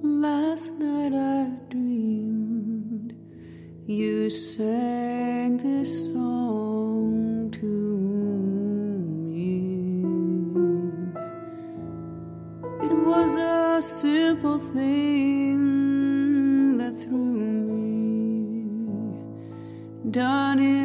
Last night I dreamed you sang this song to me. It was a simple thing that threw me down in